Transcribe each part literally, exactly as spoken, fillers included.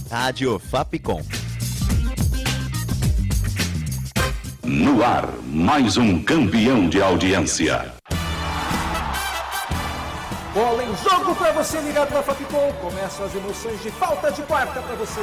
Rádio Fapcom. No ar, mais um campeão de audiência. Bola em jogo para você ligado na Fapcom. Começam as emoções de falta de quarta para você.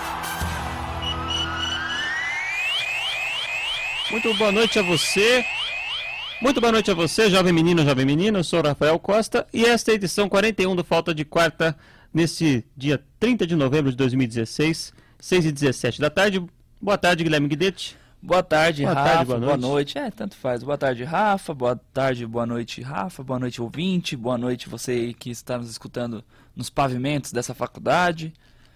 Muito boa noite a você. Muito boa noite a você, jovem menino, jovem menina. Eu sou o Rafael Costa e esta é a edição quarenta e um do Falta de Quarta, nesse dia trinta de novembro de dois mil e dezesseis, seis e dezessete da tarde. Boa tarde, Guilherme Guidetti. Boa tarde, boa Rafa, tarde, boa, boa noite. noite. É, tanto faz. Boa tarde, Rafa, boa tarde, boa noite, Rafa, boa noite, ouvinte, boa noite você que está nos escutando nos pavimentos dessa faculdade.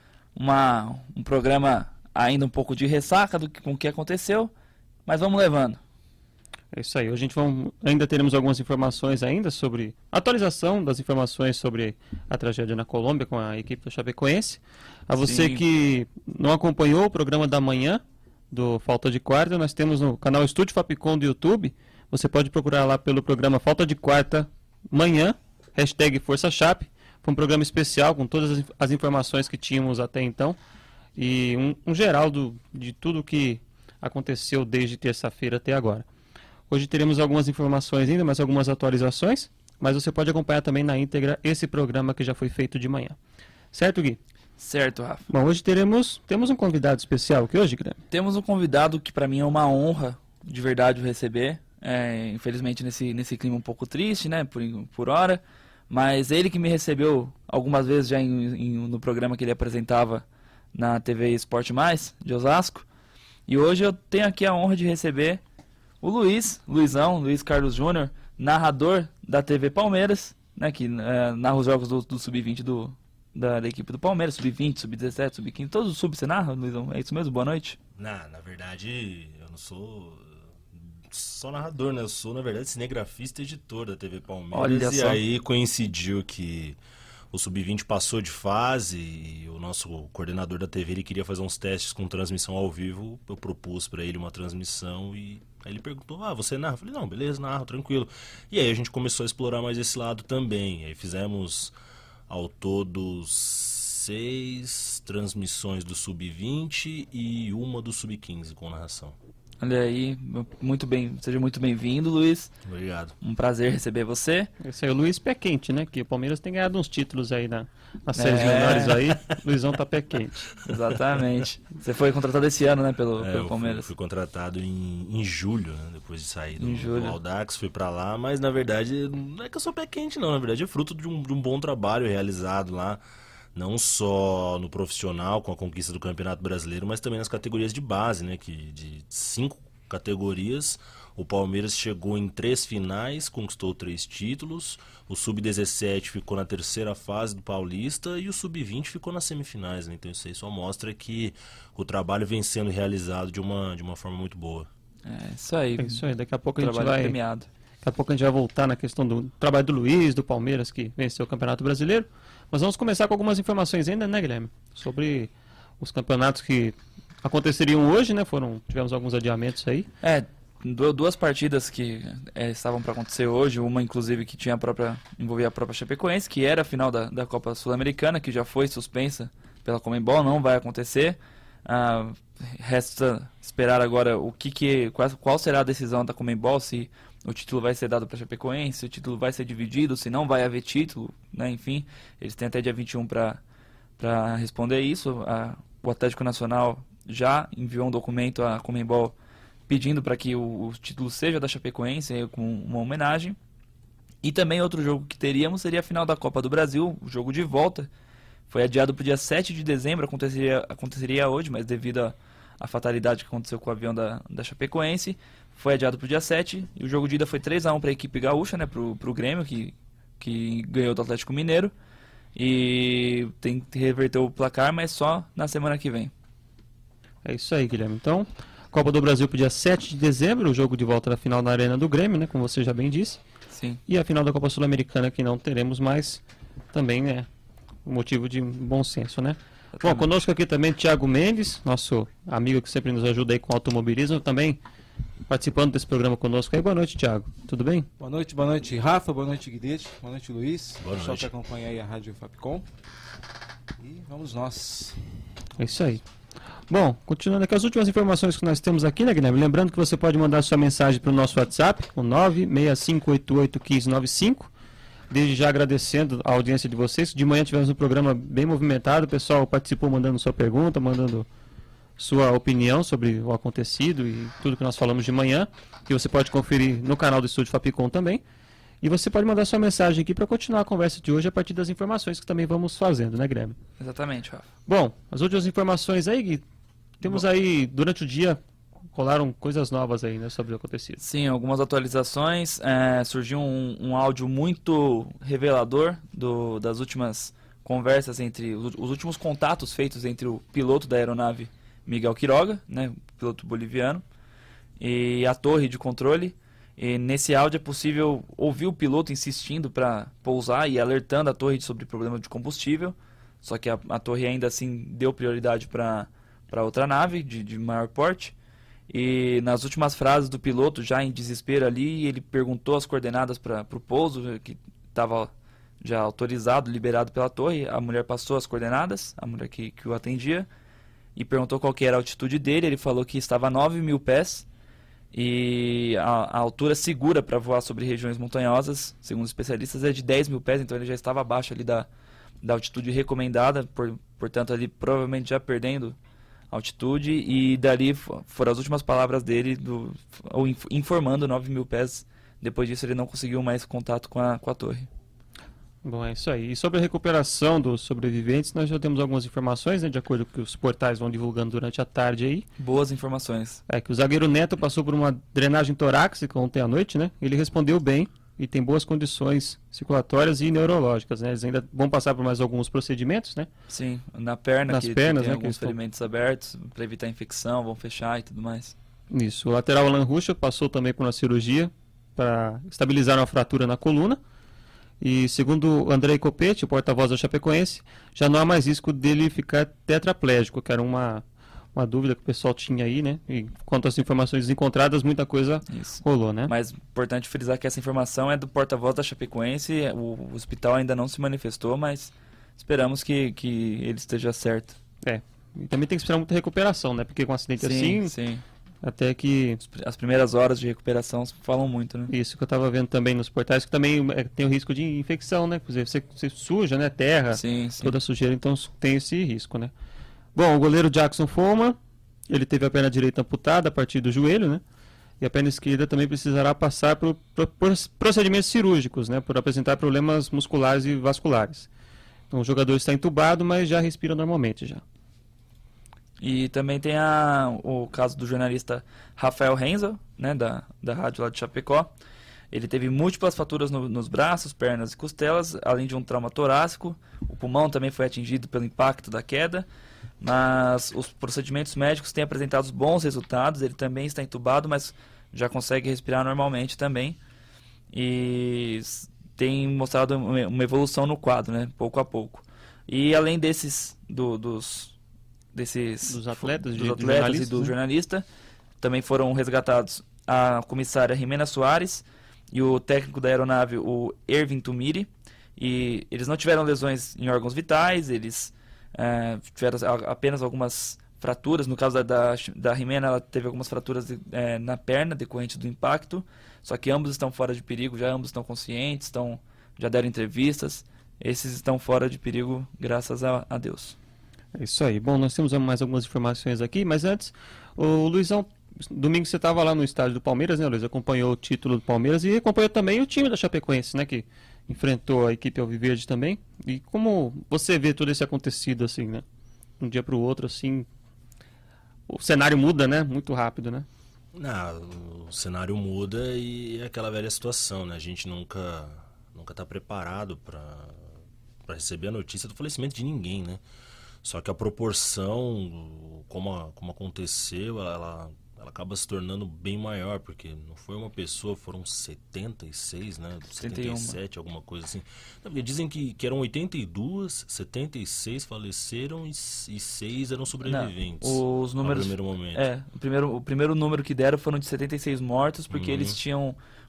Uma, um programa ainda um pouco de ressaca do que, com o que aconteceu, mas vamos levando. É isso aí, hoje a gente vamos, ainda teremos algumas informações ainda sobre atualização das informações sobre a tragédia na Colômbia com a equipe do Chapecoense. A você Sim. que não acompanhou o programa da manhã do Falta de Quarta, nós temos no canal Estúdio Fapcom do YouTube. Você pode procurar lá pelo programa Falta de Quarta Manhã, hashtag Força Chape. Foi um programa especial com todas as, as informações que tínhamos até então e um, um geral do, de tudo que aconteceu desde terça-feira até agora. Hoje teremos algumas informações ainda, mais algumas atualizações, mas você pode acompanhar também na íntegra esse programa que já foi feito de manhã. Certo, Gui? Certo, Rafa. Bom, hoje teremos, temos um convidado especial aqui hoje, Guilherme? Temos um convidado que para mim é uma honra de verdade o receber. É, infelizmente nesse, nesse clima um pouco triste, né, por, por hora. Mas ele que me recebeu algumas vezes já em, em, no programa que ele apresentava na T V Esporte Mais, de Osasco. E hoje eu tenho aqui a honra de receber o Luiz, Luizão, Luiz Carlos Júnior, narrador da T V Palmeiras, né, que é, narra os jogos do, do sub vinte do, da, da equipe do Palmeiras, sub vinte, sub dezessete, sub quinze, todos os sub você narra, Luizão? É isso mesmo? Boa noite. Na, na verdade, eu não sou só narrador, né? Eu sou, na verdade, cinegrafista e editor da T V Palmeiras. Olha e só. aí coincidiu que o sub vinte passou de fase e o nosso coordenador da T V ele queria fazer uns testes com transmissão ao vivo. Eu propus para ele uma transmissão e aí ele perguntou, ah, você narra? Eu falei, não, beleza, narro, tranquilo. E aí a gente começou a explorar mais esse lado também. Aí fizemos ao todo seis transmissões do sub vinte e uma do sub quinze com narração. Olha aí, muito bem, seja muito bem-vindo, Luiz. Obrigado. Um prazer receber você. Esse aí é o Luiz Pé Quente, né? Que o Palmeiras tem ganhado uns títulos aí na, nas séries É. menores aí. Luizão tá pé quente. Exatamente. Você foi contratado esse ano, né, pelo, É, pelo eu Palmeiras. Fui, fui contratado em, em julho, né, depois de sair do, Em julho. do Audax, fui pra lá, mas na verdade não é que eu sou pé quente não, na verdade é fruto de um, de um bom trabalho realizado lá, não só no profissional com a conquista do Campeonato Brasileiro, mas também nas categorias de base, né, que de cinco categorias o Palmeiras chegou em três finais, conquistou três títulos, o sub dezessete ficou na terceira fase do Paulista e o sub vinte ficou nas semifinais, né? Então isso aí só mostra que o trabalho vem sendo realizado de uma, de uma forma muito boa. É isso aí. É isso aí, daqui a pouco a gente Trabalho vai... premiado. Daqui a pouco a gente vai voltar na questão do trabalho do Luiz, do Palmeiras, que venceu o Campeonato Brasileiro. Mas vamos começar com algumas informações ainda, né, Guilherme? Sobre os campeonatos que aconteceriam hoje, né? Foram, tivemos alguns adiamentos aí. É, du- duas partidas que é, estavam para acontecer hoje, uma inclusive que tinha a própria, envolvia a própria Chapecoense, que era a final da, da Copa Sul-Americana, que já foi suspensa pela Conmebol, não vai acontecer. Ah, resta esperar agora o que que, qual, qual será a decisão da Conmebol, se o título vai ser dado para a Chapecoense, se o título vai ser dividido, se não vai haver título, né? Enfim, eles têm até dia vinte e um para responder isso. A, o Atlético Nacional já enviou um documento à Conmebol pedindo para que o, o título seja da Chapecoense, aí, com uma homenagem. E também outro jogo que teríamos seria a final da Copa do Brasil, o jogo de volta. Foi adiado para o dia sete de dezembro, aconteceria, aconteceria hoje, mas devido à a, a fatalidade que aconteceu com o avião da, da Chapecoense, foi adiado para o dia sete. E o jogo de ida foi três a um para a equipe gaúcha, né, para o Grêmio, que, que ganhou do Atlético Mineiro. E tem que reverter o placar, mas só na semana que vem. É isso aí, Guilherme. Então, Copa do Brasil para o dia sete de dezembro, o jogo de volta da final na Arena do Grêmio, né, como você já bem disse. Sim. E a final da Copa Sul-Americana, que não teremos mais, também é um motivo de bom senso, né? Bom, conosco aqui também Thiago Mendes, nosso amigo que sempre nos ajuda aí com automobilismo, também participando desse programa conosco aí. Boa noite, Thiago. Tudo bem? Boa noite, boa noite, Rafa, boa noite, Guidetti, boa noite, Luiz. Boa Pessoal noite. que acompanha aí a Rádio Fapcom. E vamos nós. É isso aí. Bom, continuando aqui as últimas informações que nós temos aqui, né, Guilherme? Lembrando que você pode mandar sua mensagem para o nosso WhatsApp, o nove seis cinco oito oito um cinco nove cinco. Desde já agradecendo a audiência de vocês. De manhã tivemos um programa bem movimentado, o pessoal participou mandando sua pergunta, mandando sua opinião sobre o acontecido e tudo que nós falamos de manhã, que você pode conferir no canal do Estúdio Fapicom também. E você pode mandar sua mensagem aqui para continuar a conversa de hoje a partir das informações que também vamos fazendo, né, Guilherme? Exatamente, Rafa. Bom, as últimas informações aí, Gui, temos aí, durante o dia, rolaram coisas novas aí, né, sobre o acontecido. Sim, algumas atualizações. É, surgiu um, um áudio muito revelador do, das últimas conversas entre, os, os últimos contatos feitos entre o piloto da aeronave Miguel Quiroga, né, piloto boliviano, e a torre de controle. E nesse áudio é possível ouvir o piloto insistindo para pousar e alertando a torre sobre problema de combustível, só que a, a torre ainda assim deu prioridade para para outra nave de, de maior porte. E nas últimas frases do piloto, já em desespero ali, ele perguntou as coordenadas para o pouso, que estava já autorizado, liberado pela torre. A mulher passou as coordenadas, a mulher que, que o atendia, e perguntou qual que era a altitude dele. Ele falou que estava a nove mil pés e a, a altura segura para voar sobre regiões montanhosas, segundo os especialistas, é de dez mil pés, então ele já estava abaixo ali da, da altitude recomendada, por, portanto ali provavelmente já perdendo altitude, e dali foram as últimas palavras dele, do, ou informando nove mil pés. Depois disso ele não conseguiu mais contato com a, com a torre. Bom, é isso aí. E sobre a recuperação dos sobreviventes, nós já temos algumas informações, né, de acordo com o que os portais vão divulgando durante a tarde aí. Boas informações. É que o zagueiro Neto passou por uma drenagem torácica ontem à noite, né? Ele respondeu bem e tem boas condições circulatórias e neurológicas, né? Eles ainda vão passar por mais alguns procedimentos, né? Sim, na perna, Nas que pernas, tem né, alguns que estão... ferimentos abertos para evitar infecção, vão fechar e tudo mais. Isso. O lateral Alan Ruschel passou também por uma cirurgia para estabilizar uma fratura na coluna. E segundo o Andrei Copete, o porta-voz da Chapecoense, já não há mais risco dele ficar tetraplégico, que era uma, uma dúvida que o pessoal tinha aí, né? E quanto às informações encontradas, muita coisa Isso. rolou, né? Mas importante frisar que essa informação é do porta-voz da Chapecoense. O, o hospital ainda não se manifestou, mas esperamos que, que ele esteja certo. É. E também tem que esperar muita recuperação, né? Porque com um acidente Sim, assim, sim. até que... As primeiras horas de recuperação falam muito, né? Isso que eu estava vendo também nos portais, que também é, tem o risco de infecção, né? Quer dizer, você, você suja, né? Terra, Sim, sim. toda a sujeira, então tem esse risco, né? Bom, o goleiro Jackson Foma, ele teve a perna direita amputada a partir do joelho, né? E a perna esquerda também precisará passar por, por, por procedimentos cirúrgicos, né? Por apresentar problemas musculares e vasculares. Então o jogador está entubado, mas já respira normalmente já. E também tem a, o caso do jornalista Rafael Renzel, né, da, da rádio lá de Chapecó. Ele teve múltiplas fraturas no, nos braços, pernas e costelas, além de um trauma torácico. O pulmão também foi atingido pelo impacto da queda, mas os procedimentos médicos têm apresentado bons resultados. Ele também está entubado, mas já consegue respirar normalmente também. E tem mostrado uma evolução no quadro, né, pouco a pouco. E além desses, do, dos... desses dos atletas, dos de, atletas e do né? jornalista, também foram resgatados a comissária Jimena Soares e o técnico da aeronave, o Erwin Tumiri, e eles não tiveram lesões em órgãos vitais, eles é, tiveram apenas algumas fraturas. No caso da, da, da Jimena, ela teve algumas fraturas é, na perna decorrente do impacto, só que ambos estão fora de perigo, já ambos estão conscientes, estão, já deram entrevistas, esses estão fora de perigo, graças a, a Deus. É isso aí. Bom, nós temos mais algumas informações aqui, mas antes, o Luizão, domingo você estava lá no estádio do Palmeiras, né, Luiz? Acompanhou o título do Palmeiras e acompanhou também o time da Chapecoense, né, que enfrentou a equipe Alviverde também. E como você vê todo esse acontecido, assim, né? De um dia para o outro, assim, o cenário muda, né? Muito rápido, né? Não, o cenário muda e é aquela velha situação, né? A gente nunca nunca está preparado para para receber a notícia do falecimento de ninguém, né? Só que a proporção, como, a, como aconteceu, ela, ela acaba se tornando bem maior, porque não foi uma pessoa, foram setenta e seis, né? setenta e sete, alguma coisa assim. Porque dizem que, que eram oitenta e dois, setenta e seis faleceram e, e seis eram sobreviventes. Não, os números, no primeiro momento. É, o primeiro, o primeiro número que deram foram de setenta e seis mortos, porque uhum. eles tinham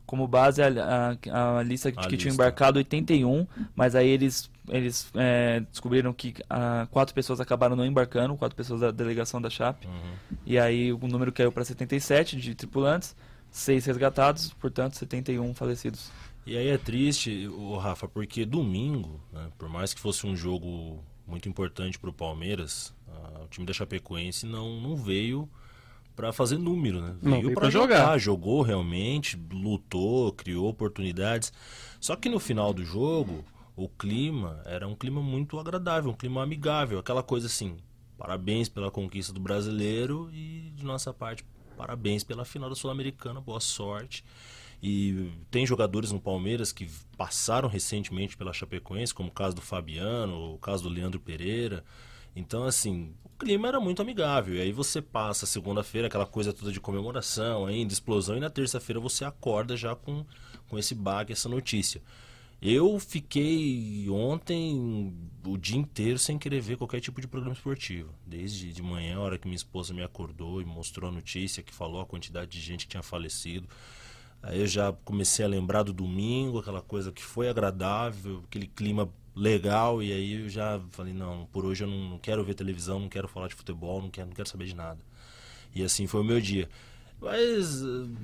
como base a, a, a lista A que lista. tinha embarcado oitenta e um, mas aí eles, eles é, descobriram que a, quatro pessoas acabaram não embarcando, quatro pessoas da delegação da Chape, Uhum. e aí o número caiu para setenta e sete de tripulantes, seis resgatados, portanto setenta e um falecidos. E aí é triste, o Rafa, porque domingo, né, por mais que fosse um jogo muito importante para o Palmeiras, a, o time da Chapecoense não, não veio para fazer número, né? Não, Veio veio para pra jogar. jogar. Jogou realmente, lutou, criou oportunidades. Só que no final do jogo, o clima era um clima muito agradável, um clima amigável, aquela coisa assim, parabéns pela conquista do brasileiro e de nossa parte, parabéns pela final da Sul-Americana, boa sorte. E tem jogadores no Palmeiras que passaram recentemente pela Chapecoense, como o caso do Fabiano, o caso do Leandro Pereira. Então, assim, o clima era muito amigável. E aí você passa segunda-feira, aquela coisa toda de comemoração, ainda explosão, e na terça-feira você acorda já com, com esse baque, essa notícia. Eu fiquei ontem o dia inteiro sem querer ver qualquer tipo de programa esportivo. Desde de manhã, a hora que minha esposa me acordou e mostrou a notícia, que falou a quantidade de gente que tinha falecido. Aí eu já comecei a lembrar do domingo, aquela coisa que foi agradável, aquele clima legal, e aí eu já falei, não, por hoje eu não, não quero ver televisão, não quero falar de futebol, não quero, não quero saber de nada. E assim foi o meu dia. Mas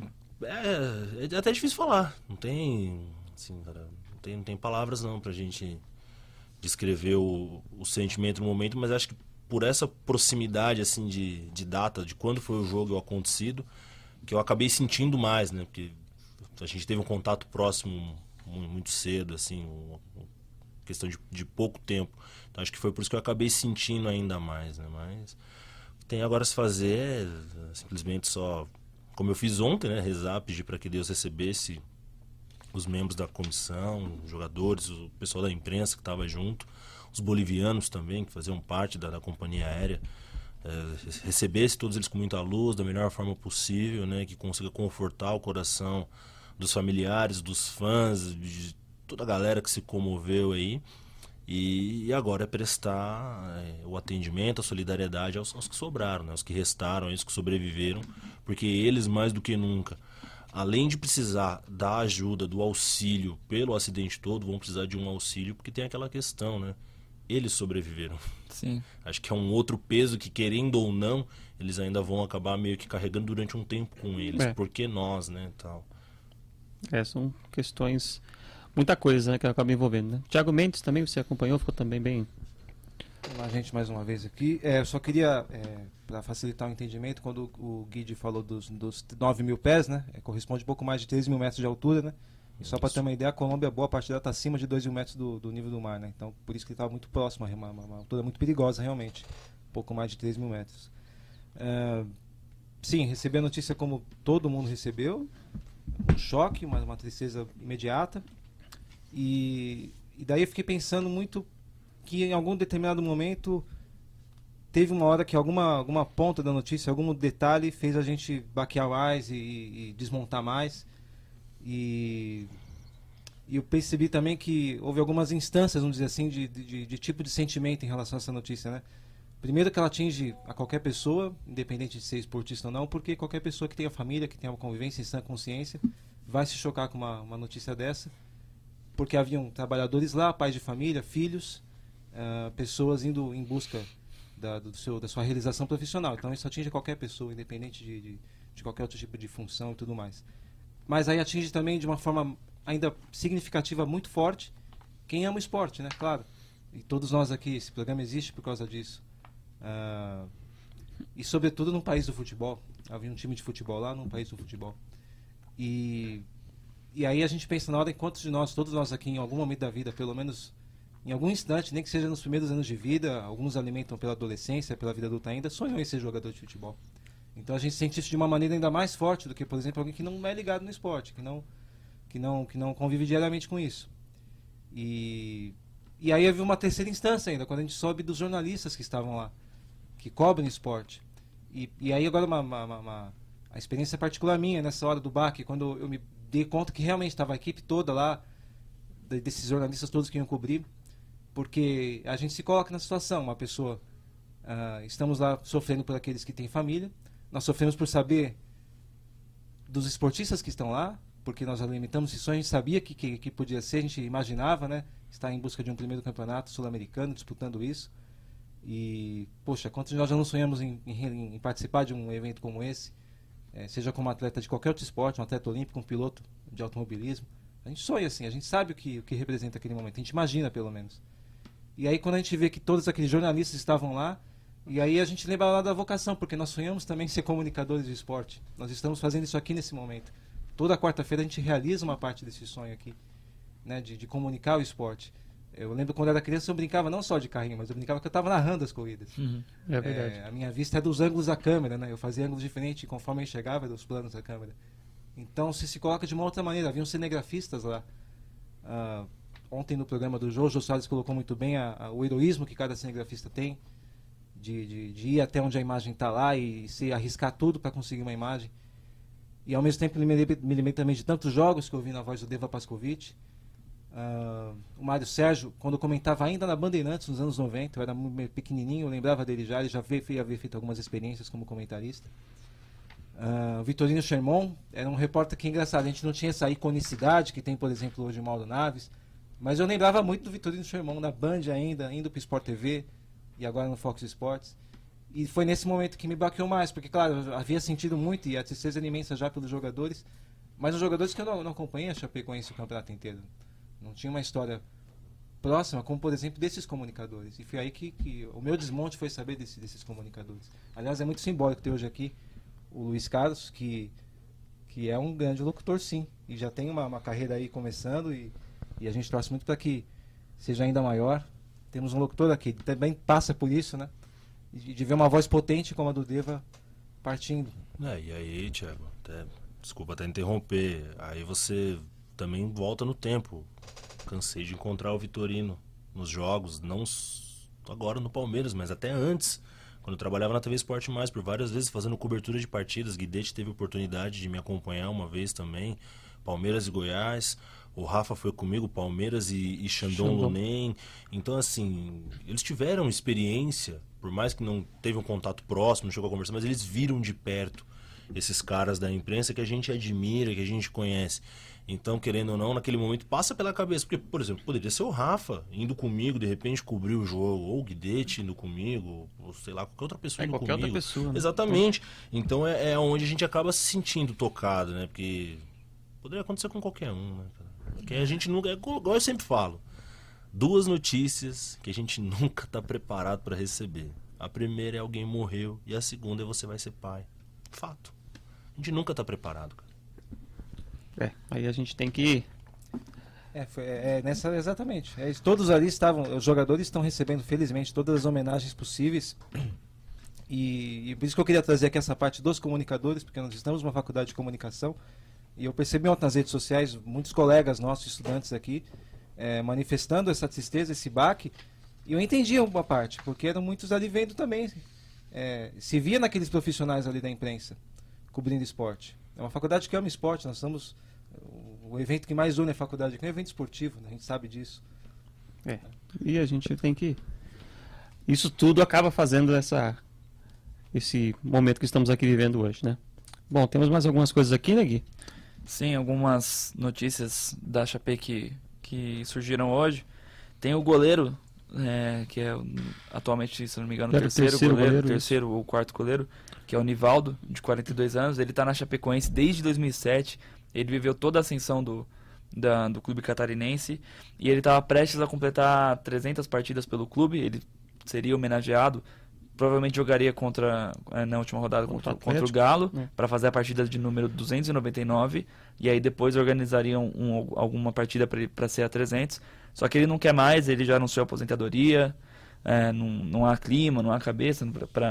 é, é até difícil falar, não tem, assim, cara, não tem, não tem palavras não pra gente descrever o, o sentimento no momento, mas acho que por essa proximidade assim de, de data, de quando foi o jogo e o acontecido, que eu acabei sentindo mais, né, porque a gente teve um contato próximo muito cedo, assim, uma questão de, de pouco tempo. Então acho que foi por isso que eu acabei sentindo ainda mais, né? Mas o que tem agora a se fazer é simplesmente só, como eu fiz ontem, né? Rezar, pedir para que Deus recebesse os membros da comissão, os jogadores, o pessoal da imprensa que estava junto, os bolivianos também, que faziam parte da, da companhia aérea. É, recebesse todos eles com muita luz, da melhor forma possível, né? Que consiga confortar o coração dos familiares, dos fãs, de toda a galera que se comoveu aí. E, e agora é prestar é, o atendimento, a solidariedade aos, aos que sobraram, né? Aos que restaram, aos que sobreviveram, porque eles, mais do que nunca, além de precisar da ajuda, do auxílio pelo acidente todo, vão precisar de um auxílio, porque tem aquela questão, né? Eles sobreviveram. Sim. Acho que é um outro peso que, querendo ou não, eles ainda vão acabar meio que carregando durante um tempo com eles. É. Porque nós, né, tal. É, são questões, muita coisa, né, que acaba envolvendo, né? Thiago Mendes também, você acompanhou, ficou também bem... A gente mais uma vez aqui. É, eu só queria, é, para facilitar o entendimento, quando o Guide falou dos, dos nove mil pés, né, é, corresponde a pouco mais de três mil metros de altura, né? E só para ter uma ideia, a Colômbia, boa parte dela está acima de dois mil metros do, do nível do mar, né? Então, por isso que ele estava muito próximo, uma, uma, uma altura muito perigosa, realmente. Um pouco mais de três mil metros. É, sim, recebi a notícia como todo mundo recebeu. Um choque, uma, uma tristeza imediata. E, e daí eu fiquei pensando muito que em algum determinado momento teve uma hora que alguma, alguma ponta da notícia, algum detalhe fez a gente baquear mais e, e desmontar mais. E, e eu percebi também que houve algumas instâncias, vamos dizer assim, de, de, de tipo de sentimento em relação a essa notícia, né? Primeiro que ela atinge a qualquer pessoa, independente de ser esportista ou não, porque qualquer pessoa que tenha família, que tenha uma convivência em sã consciência, vai se chocar com uma, uma notícia dessa, porque haviam trabalhadores lá, pais de família, filhos, uh, pessoas indo em busca da, do seu, da sua realização profissional. Então isso atinge qualquer pessoa, independente de, de, de qualquer outro tipo de função e tudo mais. Mas aí atinge também de uma forma ainda significativa, muito forte, quem ama o esporte, né? Claro. E todos nós aqui, esse programa existe por causa disso. Uh, e sobretudo num país do futebol. Havia um time de futebol lá, num país do futebol. E, e aí a gente pensa na hora em quantos de nós, todos nós aqui, em algum momento da vida, pelo menos em algum instante, nem que seja nos primeiros anos de vida, alguns alimentam pela adolescência, pela vida adulta ainda, sonham em ser jogador de futebol. Então a gente sente isso de uma maneira ainda mais forte do que, por exemplo, alguém que não é ligado no esporte, que não, que não, que não convive diariamente com isso. E, e aí havia uma terceira instância ainda, quando a gente soube dos jornalistas que estavam lá, que cobrem esporte. E, e aí agora uma, uma, uma, uma a experiência particular minha nessa hora do baque, quando eu me dei conta que realmente estava a equipe toda lá, de, desses jornalistas todos que iam cobrir, porque a gente se coloca na situação, uma pessoa, uh, estamos lá sofrendo por aqueles que têm família, nós sofremos por saber dos esportistas que estão lá, porque nós alimentamos esse sonho, a gente sabia que, que, que podia ser, a gente imaginava, né, estar em busca de um primeiro campeonato sul-americano, disputando isso. E, poxa, quantos de nós já não sonhamos em, em, em participar de um evento como esse, é, seja como atleta de qualquer outro esporte, um atleta olímpico, um piloto de automobilismo. A gente sonha assim, a gente sabe o que, o que representa aquele momento, a gente imagina pelo menos. E aí quando a gente vê que todos aqueles jornalistas estavam lá, e aí a gente lembra lá da vocação, porque nós sonhamos também ser comunicadores de esporte. Nós estamos fazendo isso aqui nesse momento. Toda quarta-feira a gente realiza uma parte desse sonho aqui, né, de, de comunicar o esporte. Eu lembro quando eu era criança eu brincava não só de carrinho, mas eu brincava que eu estava narrando as corridas. Uhum, é verdade. É, a minha vista é dos ângulos da câmera, né? Eu fazia ângulos diferentes conforme eu enxergava dos planos da câmera. Então você se coloca de uma outra maneira. Havia uns cinegrafistas lá. Ah, ontem no programa do Jô, o Jô Soares colocou muito bem a, a, o heroísmo que cada cinegrafista tem de, de, de ir até onde a imagem está lá e se arriscar tudo para conseguir uma imagem. E ao mesmo tempo me lembrei, me lembrei também de tantos jogos que eu vi na voz do Deva Pascovitch. Uh, o Mário Sérgio, quando eu comentava ainda na Bandeirantes nos anos noventa, eu era muito pequenininho, eu lembrava dele já, ele já veio, veio haver feito algumas experiências como comentarista. Uh, Vitorino Sherman era um repórter que, engraçado, a gente não tinha essa iconicidade que tem, por exemplo, hoje o Mauro Naves, mas eu lembrava muito do Vitorino Sherman na Band ainda, indo para o Sport T V e agora no Fox Sports. E foi nesse momento que me baqueou mais, porque, claro, eu havia sentido muito e a tristeza era imensa já pelos jogadores, mas os jogadores que eu não, não acompanhei a Chapecoense o campeonato inteiro. Não tinha uma história próxima, como por exemplo desses comunicadores. E foi aí que, que o meu desmonte foi saber desse, desses comunicadores. Aliás, é muito simbólico ter hoje aqui o Luiz Carlos, que, que é um grande locutor, sim. E já tem uma, uma carreira aí começando e, e a gente torce muito para que seja ainda maior. Temos um locutor aqui que também passa por isso, né? E de ver uma voz potente como a do Deva partindo. É, e aí, Thiago, até, desculpa até interromper, aí você também volta no tempo. Cansei de encontrar o Vitorino nos jogos, não agora no Palmeiras, mas até antes, quando eu trabalhava na T V Esporte Mais, por várias vezes fazendo cobertura de partidas. Guidetti teve a oportunidade de me acompanhar uma vez também, Palmeiras e Goiás. O Rafa foi comigo, Palmeiras e, e Xandão Lunen. Então, assim, eles tiveram experiência, por mais que não teve um contato próximo, não chegou a conversar, mas eles viram de perto esses caras da imprensa que a gente admira, que a gente conhece. Então, querendo ou não, naquele momento passa pela cabeça. Porque, por exemplo, poderia ser o Rafa indo comigo, de repente cobrir o jogo, ou o Guidetti indo comigo, ou sei lá, qualquer outra pessoa é, indo qualquer comigo. outra pessoa, né? Exatamente. Então é, é onde a gente acaba se sentindo tocado, né? Porque poderia acontecer com qualquer um, né, cara? Porque a gente nunca, é igual eu sempre falo, duas notícias que a gente nunca está preparado para receber. A primeira é alguém morreu e a segunda é você vai ser pai. Fato. A gente nunca está preparado, cara. É, aí a gente tem que... É, foi, é nessa, exatamente. É, todos ali estavam, os jogadores estão recebendo, felizmente, todas as homenagens possíveis. E, e por isso que eu queria trazer aqui essa parte dos comunicadores, porque nós estamos numa faculdade de comunicação. E eu percebi ontem nas redes sociais, muitos colegas nossos, estudantes aqui, é, manifestando essa tristeza, esse baque. E eu entendi uma parte, porque eram muitos ali vendo também. É, se via naqueles profissionais ali da imprensa, cobrindo esporte. É uma faculdade que ama esporte, nós estamos... O evento que mais une a faculdade aqui é um evento esportivo, né? A gente sabe disso. É, e a gente tem que... Isso tudo acaba fazendo essa... esse momento que estamos aqui vivendo hoje, né? Bom, temos mais algumas coisas aqui, né, Gui? Sim, algumas notícias da Chape que, que surgiram hoje. Tem o goleiro, é, que é atualmente, se não me engano, o terceiro, terceiro goleiro, goleiro terceiro ou quarto goleiro, que é o Nivaldo, de quarenta e dois anos. Ele está na Chapecoense desde dois mil e sete. Ele viveu toda a ascensão do, da, do clube catarinense e ele estava prestes a completar trezentas partidas pelo clube. Ele seria homenageado, provavelmente jogaria contra, na última rodada contra, contra o Galo, é. para fazer a partida de número duzentos e noventa e nove, e aí depois organizariam um, alguma partida para ser a trezentos. Só que ele não quer mais, ele já anunciou a aposentadoria, é, não, não há clima, não há cabeça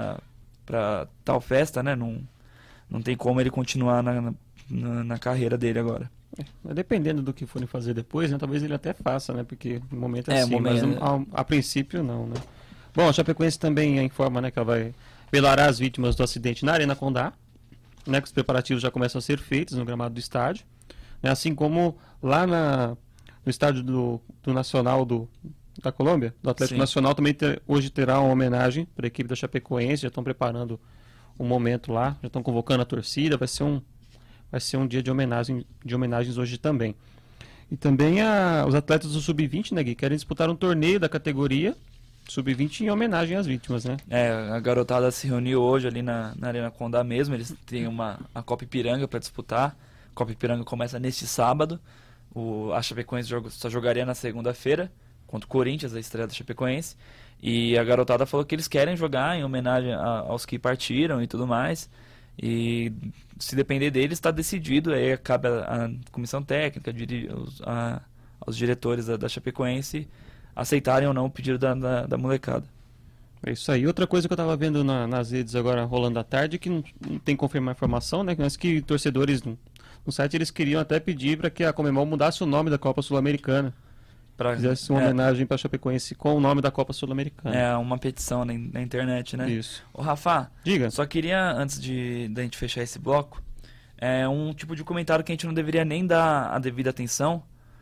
para tal festa, né? Não, não tem como ele continuar na, na, na carreira dele agora. É, dependendo do que forem fazer depois, né? Talvez ele até faça, né? Porque no momento é, é assim, momento, mas a, a princípio não, né? Bom, a Chapecoense também informa, né, que ela vai velar as vítimas do acidente na Arena Condá, né, que os preparativos já começam a ser feitos no gramado do estádio, né, assim como lá na, no estádio do, do Nacional do, da Colômbia, do Atlético Sim. Nacional, também ter, hoje terá uma homenagem para a equipe da Chapecoense, já estão preparando um momento lá, já estão convocando a torcida, vai ser um, vai ser um dia de, homenagem, de homenagens hoje também. E também a, os atletas do sub vinte, né, Gui, querem disputar um torneio da categoria sub vinte em homenagem às vítimas, né? É, a garotada se reuniu hoje ali na, na Arena Condá mesmo, eles têm uma, a Copa Ipiranga para disputar. A Copa Ipiranga começa neste sábado, o, a Chapecoense joga, só jogaria na segunda-feira, contra o Corinthians, a estreia da Chapecoense. E a garotada falou que eles querem jogar em homenagem a, aos que partiram e tudo mais. E se depender deles, está decidido. Aí cabe a, a comissão técnica, a, a, aos diretores da, da Chapecoense aceitarem ou não o pedido da, da, da molecada. É isso aí. Outra coisa que eu estava vendo na, nas redes agora rolando à tarde, que não, não tem confirmar a informação, né? Mas que torcedores no, no site eles queriam até pedir para que a Conmebol mudasse o nome da Copa Sul-Americana. Pra, fizesse uma é, homenagem para a Chapecoense com o nome da Copa Sul-Americana. É, uma petição na, na internet, né? Isso. Ô, Rafa, diga. Só queria, antes de da gente fechar esse bloco, é um tipo de comentário que a gente não deveria nem dar a devida atenção,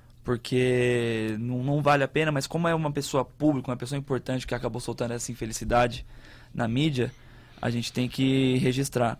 porque não, não vale a pena, mas como é uma pessoa pública, uma pessoa importante que acabou soltando essa infelicidade na mídia, a gente tem que registrar.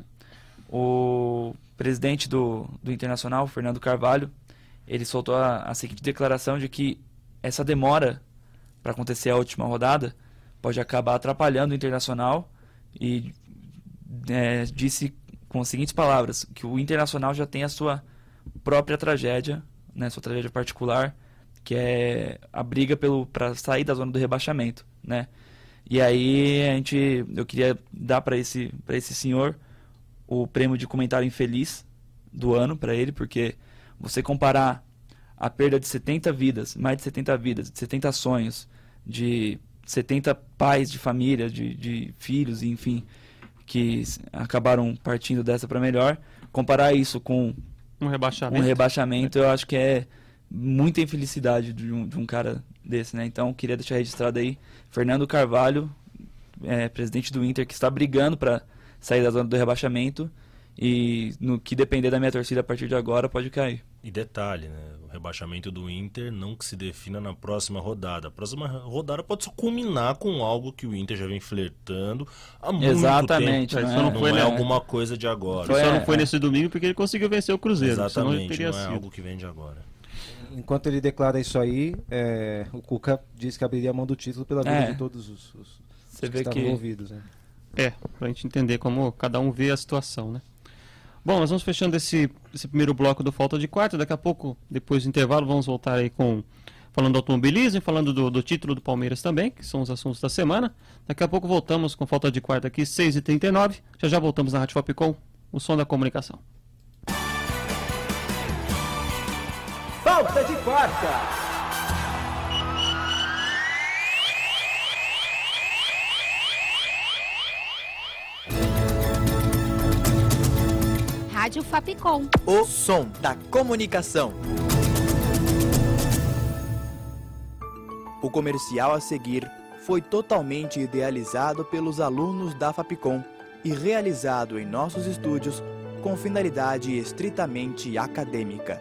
O presidente do, do Internacional, Fernando Carvalho, ele soltou a, a seguinte declaração de que essa demora para acontecer a última rodada pode acabar atrapalhando o Internacional e é, disse com as seguintes palavras, que o Internacional já tem a sua própria tragédia, né, sua tragédia particular, que é a briga para sair da zona do rebaixamento, né? E aí a gente, eu queria dar para esse, para esse senhor o prêmio de comentário infeliz do ano para ele, porque você comparar a perda de setenta vidas, mais de setenta vidas, de setenta sonhos, de setenta pais de família, de, de filhos, enfim, que acabaram partindo dessa para melhor, comparar isso com um rebaixamento, um rebaixamento, eu acho que é muita infelicidade de um, de um cara desse, né? Então, queria deixar registrado aí, Fernando Carvalho, é, presidente do Inter, que está brigando para sair da zona do rebaixamento, e no que depender da minha torcida a partir de agora pode cair. E detalhe, né? O rebaixamento do Inter não que se defina na próxima rodada. A próxima rodada pode só culminar com algo que o Inter já vem flertando há muito Exatamente, tempo. Não é, não, não foi, é né? alguma coisa de agora. Só é, não foi é. nesse domingo porque ele conseguiu vencer o Cruzeiro. Exatamente, teria não é sido. algo que vem de agora. Enquanto ele declara isso aí, é, o Cuca diz que abriria a mão do título pela vida É. de todos os, os, Você os que vê estavam que- envolvidos. Né? É, pra gente entender como cada um vê a situação, né? Bom, nós vamos fechando esse, esse primeiro bloco do Falta de Quarta. Daqui a pouco, depois do intervalo, vamos voltar aí com falando do automobilismo, falando do, do título do Palmeiras também, que são os assuntos da semana. Daqui a pouco voltamos com Falta de Quarta aqui, seis e trinta e nove. Já já voltamos na Rádio Fapcom, o som da comunicação. Falta de Quarta. Rádio Fapcom. O som da comunicação. O comercial a seguir foi totalmente idealizado pelos alunos da Fapcom e realizado em nossos estúdios com finalidade estritamente acadêmica.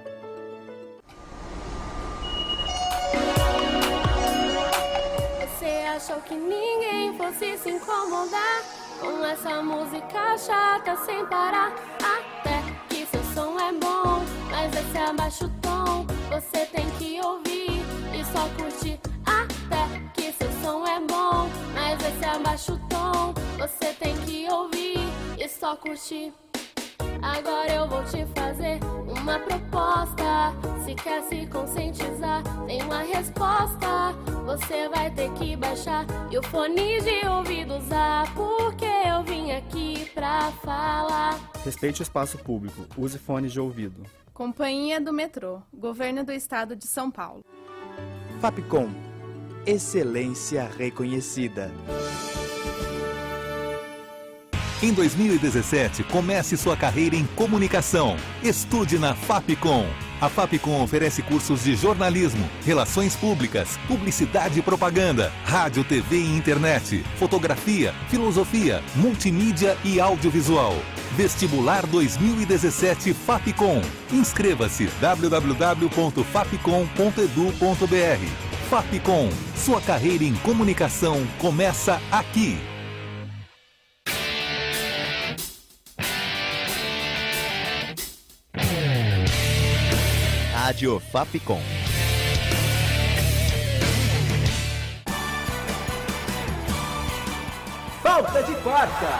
Você achou que ninguém fosse se incomodar com essa música chata sem parar? Até que seu som é bom, mas esse abaixa o tom. Você tem que ouvir e só curtir. Até que seu som é bom, mas esse abaixa o tom. Você tem que ouvir e só curtir. Agora eu vou te fazer uma proposta. Se quer se conscientizar, tem uma resposta. Você vai ter que baixar e o fone de ouvido usar, porque eu vim aqui pra falar. Respeite o espaço público. Use fones de ouvido. Companhia do Metrô, Governo do Estado de São Paulo. Fapcom. Excelência reconhecida. Em dois mil e dezessete, comece sua carreira em comunicação. Estude na Fapcom. A Fapcom oferece cursos de jornalismo, relações públicas, publicidade e propaganda, rádio, T V e internet, fotografia, filosofia, multimídia e audiovisual. Vestibular dois mil e dezessete Fapcom. Inscreva-se w w w ponto fapcom ponto edu ponto b r. Fapcom. Sua carreira em comunicação começa aqui. Rádio Fapcom. Falta de quarta.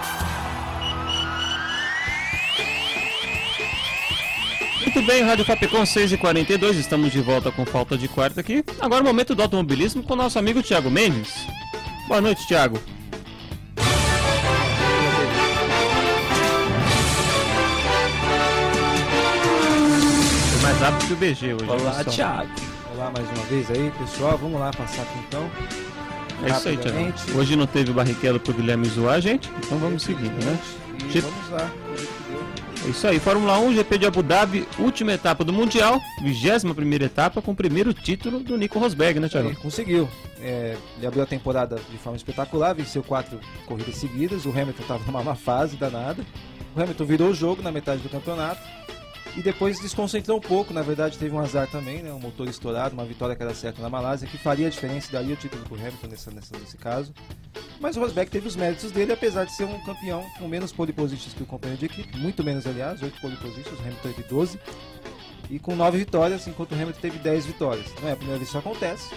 Muito bem, Rádio Fapcom seis e quarenta e dois, estamos de volta com Falta de Quarta aqui. Agora o momento do automobilismo com o nosso amigo Thiago Mendes. Boa noite, Thiago. Foi mais rápido que o B G hoje. Olá, Thiago. Olá mais uma vez aí, pessoal. Vamos lá passar aqui então. É isso aí, Thiago. Hoje não teve Barrichello pro Guilherme zoar a gente, então vamos seguindo, né? E G... vamos lá. É isso aí, Fórmula um, G P de Abu Dhabi, última etapa do Mundial, vigésima primeira etapa com o primeiro título do Nico Rosberg, né, Thiago? Ele conseguiu. É, ele abriu a temporada de forma espetacular, venceu quatro corridas seguidas, o Hamilton estava numa má fase danada. O Hamilton virou o jogo na metade do campeonato e depois desconcentrou um pouco, na verdade teve um azar também, né? Um motor estourado, uma vitória que era certa na Malásia, que faria a diferença e daria o título para o Hamilton nessa, nessa, nesse caso. Mas o Rosberg teve os méritos dele, apesar de ser um campeão com menos pole positions que o companheiro de equipe, muito menos aliás, oito pole positions, o Hamilton teve doze, e com nove vitórias, enquanto o Hamilton teve dez vitórias. Não é a primeira vez que isso acontece,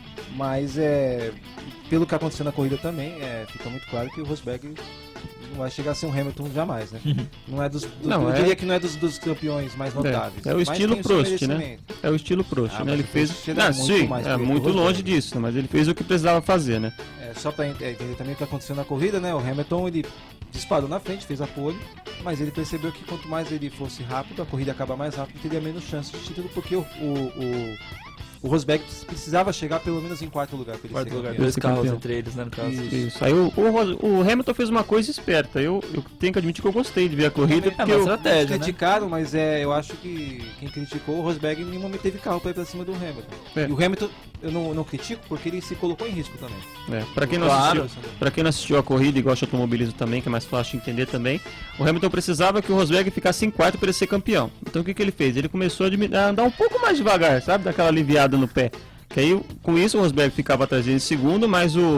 mas é, pelo que aconteceu na corrida também, é, fica muito claro que o Rosberg não vai chegar a ser um Hamilton jamais, né? Não é dos, dos não, eu é... diria que não é dos, dos campeões mais notáveis. É, é o estilo Prost, né? É o estilo Prost, ah, né? Ele fez, ah, sim, é muito longe disso, né? Mas ele fez o que precisava fazer, né? É, só para entender também o que aconteceu na corrida, né? O Hamilton ele disparou na frente, fez a pole, mas ele percebeu que quanto mais ele fosse rápido, a corrida acaba mais rápido, teria menos chance de título, porque o, o, o O Rosberg precisava chegar pelo menos em quarto lugar. Para quarto ele lugar, ser dois carros campeão. Entre eles, né, no caso. Isso. Isso. Aí o, o, o Hamilton fez uma coisa esperta. Eu, eu tenho que admitir que eu gostei de ver a corrida. É, porque uma eu, estratégia, né? Criticaram, mas é, eu acho que quem criticou o Rosberg em nenhum momento teve carro para ir para cima do Hamilton. É. E o Hamilton eu não, não critico porque ele se colocou em risco também. É. Para quem, claro. quem não assistiu a corrida e gosta de automobilismo também, que é mais fácil de entender também, o Hamilton precisava que o Rosberg ficasse em quarto para ele ser campeão. Então o que, que ele fez? Ele começou a andar um pouco mais devagar, sabe? Daquela aliviada no pé. Que aí, com isso, o Rosberg ficava atrás dele em segundo, mas o,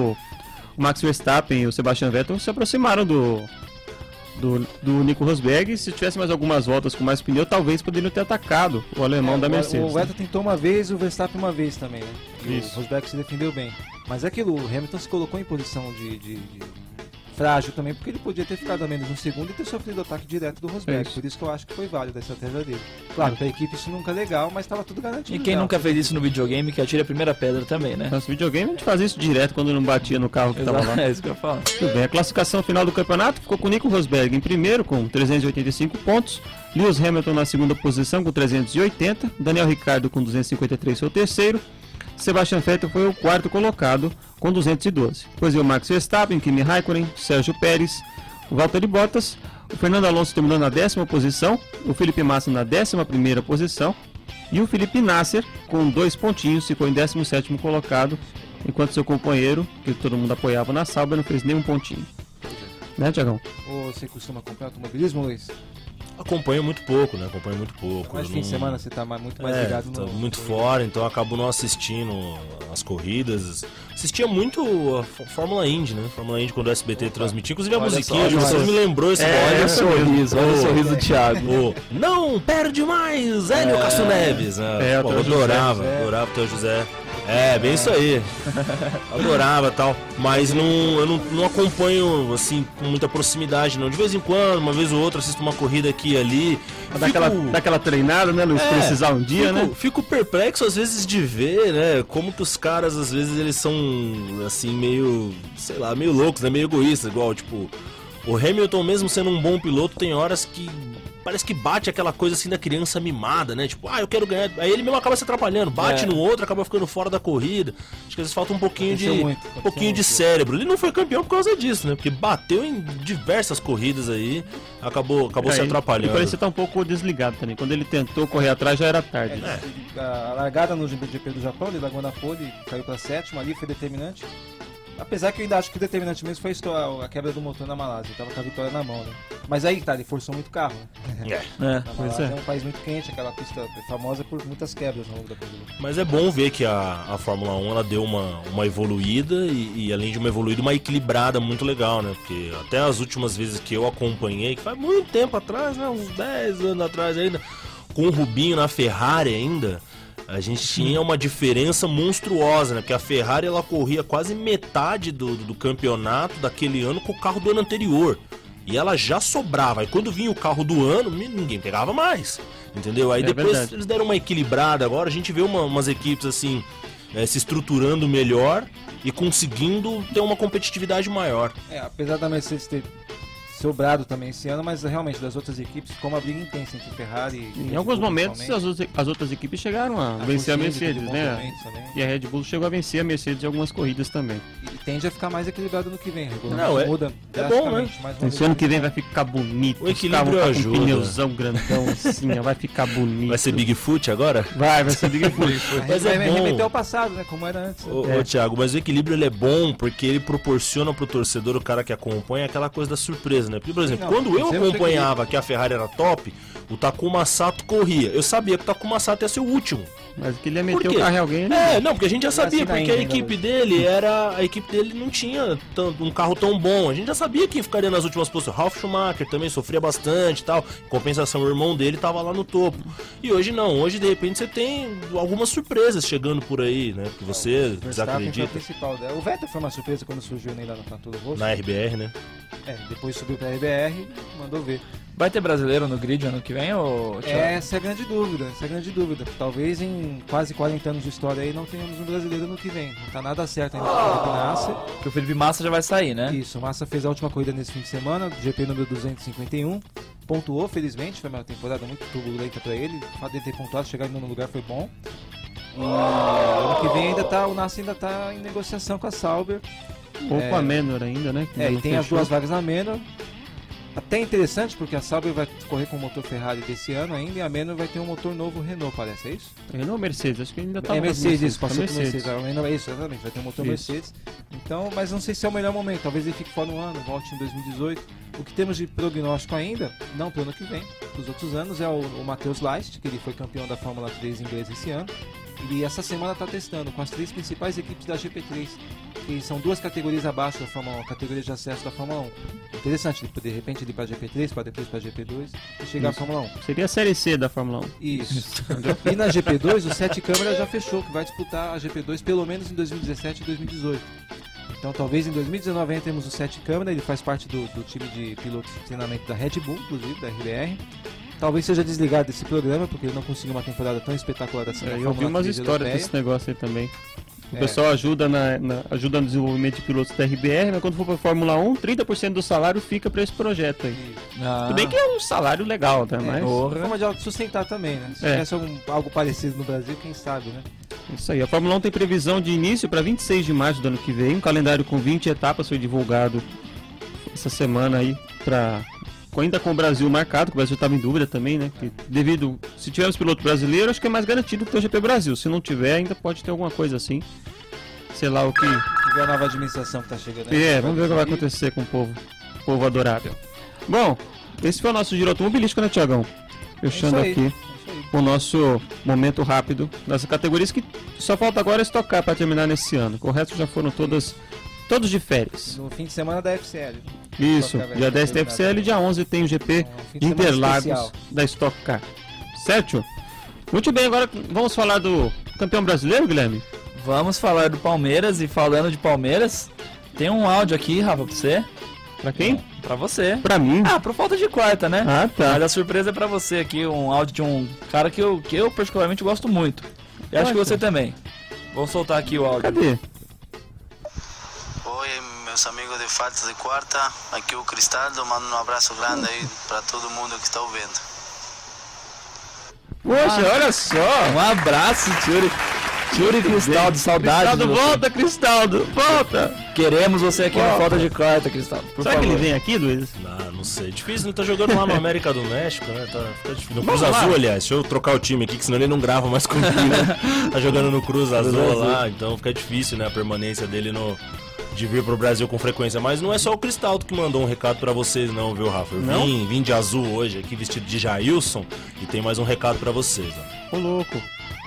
o Max Verstappen e o Sebastian Vettel se aproximaram do, do, do Nico Rosberg. E se tivesse mais algumas voltas com mais pneu, talvez poderiam ter atacado o alemão é, da Mercedes. O Vettel né? tentou uma vez e o Verstappen uma vez também, né? E isso. O Rosberg se defendeu bem. Mas é aquilo, o Hamilton se colocou em posição de... de, de... frágil também, porque ele podia ter ficado a menos um segundo e ter sofrido o ataque direto do Rosberg. Isso. Por isso que eu acho que foi válido a estratégia dele. Claro, pra equipe isso nunca é legal, mas estava tudo garantido. E quem já. nunca fez isso no videogame, que atira a primeira pedra também, né? Nosso videogame a gente fazia isso direto quando não batia no carro que estava lá. É isso que eu falo. Tudo bem, a classificação final do campeonato ficou com o Nico Rosberg em primeiro, com trezentos e oitenta e cinco pontos. Lewis Hamilton na segunda posição, com trezentos e oitenta. Daniel Ricciardo com duzentos e cinquenta e três, foi o terceiro. Sebastian Vettel foi o quarto colocado com duzentos e doze. Depois veio o Max Verstappen, Kimi Raikkonen, Sérgio Pérez, o Valtteri Bottas, o Fernando Alonso terminou na décima posição, o Felipe Massa na décima primeira posição e o Felipe Nasser com dois pontinhos ficou em décimo sétimo colocado, enquanto seu companheiro, que todo mundo apoiava na Sauber, não fez nenhum pontinho. Né, Tiagão? Você costuma acompanhar automobilismo, Luiz? Acompanho muito pouco, né? Acompanho muito pouco. Mas fim não... de semana você tá muito mais é, ligado no... Tô muito fora, então eu acabo não assistindo as corridas. Assistia muito a Fórmula Indy, né? Fórmula Indy quando o S B T Opa. transmitia. Inclusive a olha musiquinha, você me lembrou esse é, olha o sorriso, olha o sorriso do Thiago. Oh, não perde mais, Hélio é, Castro Neves. É, é, pô, eu adorava, José, adorava o teu José. É, bem isso aí. Adorava tal. Mas não, eu não, não acompanho assim com muita proximidade, não. De vez em quando, uma vez ou outra, assisto uma corrida aqui e ali. Dá aquela, dá aquela treinada, né, Luiz? É, precisar um dia, fico, né? Fico perplexo às vezes de ver, né? Como que os caras, às vezes, eles são assim, meio, sei lá, meio loucos, né? Meio egoístas, igual, tipo, o Hamilton, mesmo sendo um bom piloto, tem horas que parece que bate aquela coisa assim da criança mimada, né? Tipo, ah, eu quero ganhar. Aí ele mesmo acaba se atrapalhando, bate é. no outro, acaba ficando fora da corrida. Acho que às vezes falta um pouquinho aconteceu de muito, um pouquinho de cérebro. Ele não foi campeão por causa disso, né? Porque bateu em diversas corridas aí, acabou, acabou é, se atrapalhando. E parecia estar um pouco desligado também. Quando ele tentou correr atrás já era tarde. É, é. A largada no G P do Japão, ele largou na pole, caiu para sétima ali, foi determinante. Apesar que eu ainda acho que o determinante mesmo foi a quebra do motor na Malásia, tava com a vitória na mão, né? Mas aí, tá, ele forçou muito o carro, né? É. É, a Malásia é. é um país muito quente, aquela pista famosa por muitas quebras ao longo da corrida. Mas é bom ver que a, a Fórmula um ela deu uma, uma evoluída e, e além de uma evoluída, uma equilibrada muito legal, né? Porque até as últimas vezes que eu acompanhei, que faz muito tempo atrás, né? Uns dez anos atrás ainda, com o Rubinho na Ferrari ainda, a gente tinha uma diferença monstruosa, né? Porque a Ferrari ela corria quase metade do, do campeonato daquele ano com o carro do ano anterior. E ela já sobrava. E quando vinha o carro do ano, ninguém pegava mais. Entendeu? Aí é depois verdade. Eles deram uma equilibrada. Agora a gente vê uma, umas equipes assim é, se estruturando melhor e conseguindo ter uma competitividade maior. É, apesar da Mercedes ter sobrado também esse ano, mas realmente das outras equipes ficou uma briga intensa entre Ferrari e em alguns momentos as, as outras equipes chegaram a, a vencer a Mercedes, né? E a Red Bull chegou a vencer a Mercedes em algumas corridas também. E tende a ficar mais equilibrado no que vem. Não, é, muda é bom, né? Esse ano que vem vai ficar bonito. O equilíbrio ajuda. Um pneuzão grandão assim, vai ficar bonito. Vai ser Bigfoot agora? Vai, vai ser Bigfoot. Mas é bom. Remeter ao passado, né? Como era antes. Né? Ô, é. ô, Thiago, mas o equilíbrio ele é bom porque ele proporciona pro torcedor, o cara que acompanha, aquela coisa da surpresa, né? Porque, por exemplo, Não, quando eu acompanhava que a Ferrari era top, o Takuma Sato corria. Eu sabia que o Takuma Sato ia ser o último. Mas que ele ia meter o carro em alguém, né? É, não, porque a gente já sabia, porque a equipe dele era. A equipe dele não tinha tanto, um carro tão bom. A gente já sabia quem ficaria nas últimas posições. Ralf Schumacher também sofria bastante e tal. Em compensação, o irmão dele tava lá no topo. E hoje não, hoje de repente você tem algumas surpresas chegando por aí, né? Que você o desacredita. Foi o principal dela. O Vettel foi uma surpresa quando surgiu nele lá no Toro Rosso. Na R B R, né? É, depois subiu pra R B R e mandou ver. Vai ter brasileiro no grid ano que vem, ou... Essa é a grande dúvida, essa é a grande dúvida. Talvez em quase quarenta anos de história aí não tenhamos um brasileiro no que vem. Não tá nada certo ainda com o Felipe Massa. Porque o Felipe Massa já vai sair, né? Isso, o Massa fez a última corrida nesse fim de semana, G P número duzentos e cinquenta e um. Pontuou, felizmente, foi uma temporada muito turbulenta pra ele. O fato de ter pontuado, chegar em nono lugar foi bom. E ano que vem ainda tá, o Massa ainda tá em negociação com a Sauber. Ou com é, a Menor ainda, né? É, e tem fechou. As duas vagas na Menor. Até interessante, porque a Sauber vai correr com o motor Ferrari desse ano ainda e a Menor vai ter um motor novo Renault, parece, é isso? Renault ou Mercedes? Acho que ainda tá É Mercedes, isso, passou por Mercedes. Mercedes. É isso, exatamente, vai ter um motor isso. Mercedes. Então, mas não sei se é o melhor momento, talvez ele fique fora um ano, volte em dois mil e dezoito. O que temos de prognóstico ainda, não para o ano que vem, para os outros anos, é o, o Matheus Leist, que ele foi campeão da Fórmula três inglesa esse ano. E essa semana está testando com as três principais equipes da G P três, que são duas categorias abaixo da Fórmula um, categoria de acesso da Fórmula um. Interessante, de repente ele ir para a G P três, para depois para a G P dois e chegar Isso. à Fórmula um. Seria a Série C da Fórmula um. Isso. E na G P dois, o Sete Câmara já fechou, que vai disputar a G P dois pelo menos em dois mil e dezessete e dois mil e dezoito. Então talvez em dois mil e dezenove temos o Sete Câmara, ele faz parte do, do time de pilotos de treinamento da Red Bull, inclusive, da R B R. Talvez seja desligado desse programa, porque ele não conseguiu uma temporada tão espetacular assim. É, eu vi umas histórias europeia. Desse negócio aí também. O é. pessoal ajuda, na, na, ajuda no desenvolvimento de pilotos da R B R, mas quando for para a Fórmula um, trinta por cento do salário fica para esse projeto aí. Ah. Tudo bem que é um salário legal, né? É, mas... forma de sustentar também, né? Se é. tivesse algum, algo parecido no Brasil, quem sabe, né? Isso aí. A Fórmula um tem previsão de início para vinte e seis de março do ano que vem. Um calendário com vinte etapas foi divulgado essa semana aí para... ainda com o Brasil marcado, que o Brasil estava em dúvida também, né? Que devido, se tivermos piloto brasileiro, acho que é mais garantido que o G P Brasil. Se não tiver, ainda pode ter alguma coisa assim. Sei lá o que. Ver a nova administração que está chegando aí. É, vamos ver o que vai acontecer com o povo, povo adorável. Bom, esse foi o nosso giro automobilístico, né, Tiagão? Fechando é aqui é o nosso momento rápido das categorias que só falta agora estocar para terminar nesse ano. O resto já foram todas. Todos de férias. No fim de semana da F C L. Isso, dia dez tem F C L e dia onze tem o G P é, um de Interlagos especial. Da Stock Car. Certo? Muito bem, agora vamos falar do campeão brasileiro, Guilherme? Vamos falar do Palmeiras, e falando de Palmeiras, tem um áudio aqui, Rafa, pra você. Pra quem? Pra você. Pra mim? Ah, por falta de quarta, né? Ah, tá. Mas a surpresa é pra você aqui, um áudio de um cara que eu, que eu particularmente gosto muito. E acho que você também. Vamos soltar aqui o áudio. Cadê? Oi, meus amigos de Faltas de Quarta, aqui o Cristaldo, mando um abraço grande aí para todo mundo que está ouvindo. Poxa, ah, olha só! Um abraço, Tchuri. Tchuri Cristaldo, saudades. Cristaldo, volta, Cristaldo, volta! Queremos você aqui volta. No Falta de Quarta, Cristaldo. Por Será favor. Que ele vem aqui, Luiz? Não, não sei. Difícil, não tá jogando lá no América do México, né? Tá, fica difícil. No Cruz Azul, aliás. Deixa eu trocar o time aqui, que senão ele não grava mais comigo, né? Tá jogando no Cruz Azul lá, então fica difícil, né? A permanência dele no... de vir pro Brasil com frequência, mas não é só o Cristaldo que mandou um recado pra vocês não, viu, Rafa? Eu não? Vim, vim de azul hoje aqui, vestido de Jailson, e tem mais um recado pra vocês, ó. Ô, louco.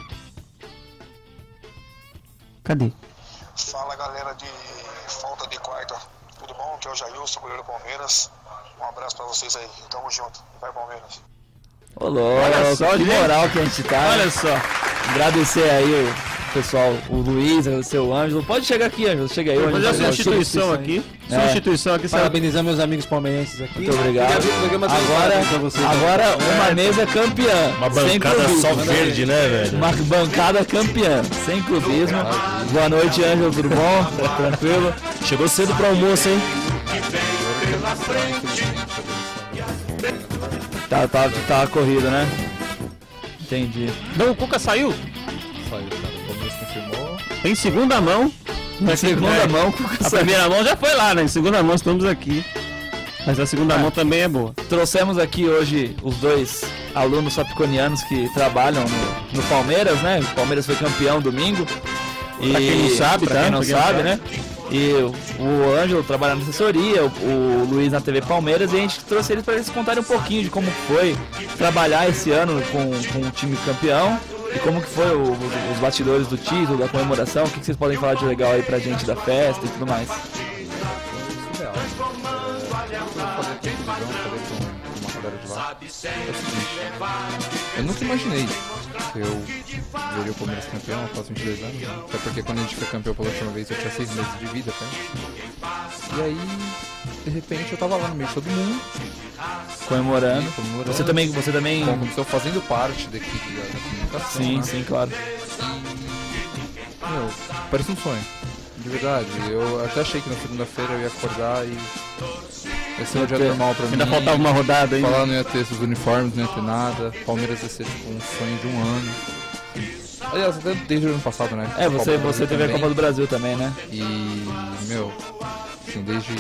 Cadê? Fala, galera de Falta de Quarta, tudo bom? Aqui é o Jailson, goleiro do Palmeiras. Um abraço pra vocês aí, tamo junto, vai Palmeiras. Ô, louco, só de moral que a gente tá. Olha só. Agradecer aí o pessoal, o Luiz, agradecer o Ângelo. Pode chegar aqui, Ângelo, chega aí. Vou fazer a substituição aqui. É. Substituição aqui. Parabenizar meus amigos palmeirenses aqui. Muito obrigado. Agora, agora uma mesa campeã. Uma bancada só verde, né, velho? Uma bancada campeã, sem clubismo. Boa noite, Ângelo, tudo bom? Tranquilo? Chegou cedo pro almoço, hein? Tá, tá, tá corrido, né? Entendi. Não, o Cuca saiu? Saiu, cara. O Palmeiras confirmou. Em segunda mão. Na segunda é. mão, Cuca A saiu. primeira mão já foi lá, né? Em segunda mão estamos aqui. Mas a segunda Ah. mão também é boa. Trouxemos aqui hoje os dois alunos sapiconianos que trabalham no, no Palmeiras, né? O Palmeiras foi campeão domingo. E, Pra quem não sabe, pra tá? quem não Pra quem não sabe, sabe. né? E o, o Ângelo trabalha na assessoria, o, o Luiz na T V Palmeiras, e a gente trouxe eles para eles contarem um pouquinho de como foi trabalhar esse ano com, com o time campeão e como que foi o, os bastidores do título, da comemoração. O que, que vocês podem falar de legal aí pra gente da festa e tudo mais? Surreal. É, eu falei aqui na televisão, falei com uma galera de lá. É o seguinte, eu nunca imaginei que eu veria o Palmeiras campeão após vinte e dois anos, né? Até porque quando a gente foi campeão pela última vez eu tinha seis meses de vida até. E aí, de repente, eu tava lá no meio de todo mundo. Comemorando. comemorando. Você também, você também... Bom, começou fazendo parte da equipe da, da comunicação. Sim, né? sim, claro. E, meu, parece um sonho. De verdade. Eu até achei que na segunda-feira eu ia acordar e... Esse é um dia normal pra mim. Ainda faltava uma rodada aí. Falar não ia ter esses uniformes, não ia ter nada. Palmeiras ia ser tipo um sonho de um ano. Aliás, até desde o ano passado, né? É, você, Copa do você Brasil teve a também. Copa do Brasil também, né? E, meu, assim, desde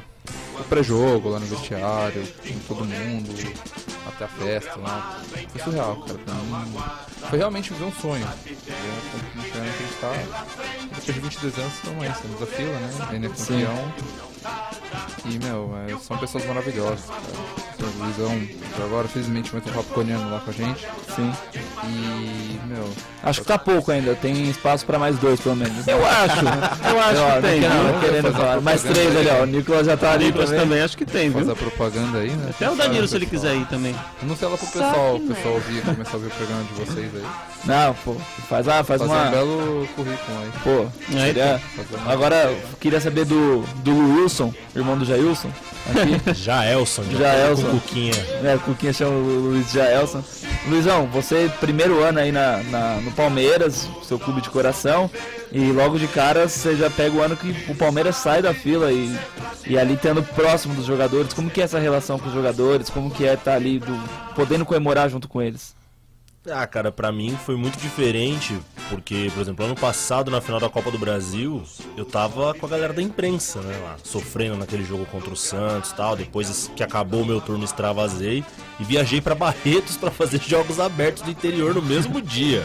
o pré-jogo lá no vestiário, com todo mundo, até a festa lá. Foi surreal, cara. Pra mim, foi realmente ver um sonho. Eu não tinha acreditar. Depois de vinte e dois anos, estamos aí, estamos na fila, né? Ainda é campeão. E, meu, é, são pessoas maravilhosas, cara. O Luizão, agora, felizmente, vai ter um rapconiano lá com a gente. Sim. E, meu... Acho que tá pouco ainda, tem espaço pra mais dois, pelo menos. Eu acho, eu acho Ó, que tem. Não, viu? não querendo falar. Mais três ali, ó. O Nicolas já tá ali Nicolas também. também, acho que tem, viu? Faz a propaganda aí, né? Até o Danilo, se ele quiser ir também. Anuncia lá pro pessoal, o pessoal ouvir, começar a ouvir o programa de vocês aí. Não, pô, faz, ah, faz Fazer uma... um belo currículo aí. Pô, Aí, seria... Fazer uma- Agora, eu queria saber do, do Wilson, irmão do Jailson. Aqui. Jaelson, Jaelson. com Cuquinha. É, o Cuquinha chama o Luiz Jaelson. Luizão, você primeiro ano aí na, na, no Palmeiras, seu clube de coração, e logo de cara você já pega o ano que o Palmeiras sai da fila e, e ali estando próximo dos jogadores. Como que é essa relação com os jogadores? Como que é estar ali do, podendo comemorar junto com eles? Ah, cara, pra mim foi muito diferente, porque, por exemplo, ano passado, na final da Copa do Brasil, eu tava com a galera da imprensa, né, lá, sofrendo naquele jogo contra o Santos e tal, depois que acabou o meu turno, extravasei, e viajei pra Barretos pra fazer jogos abertos do interior no mesmo dia.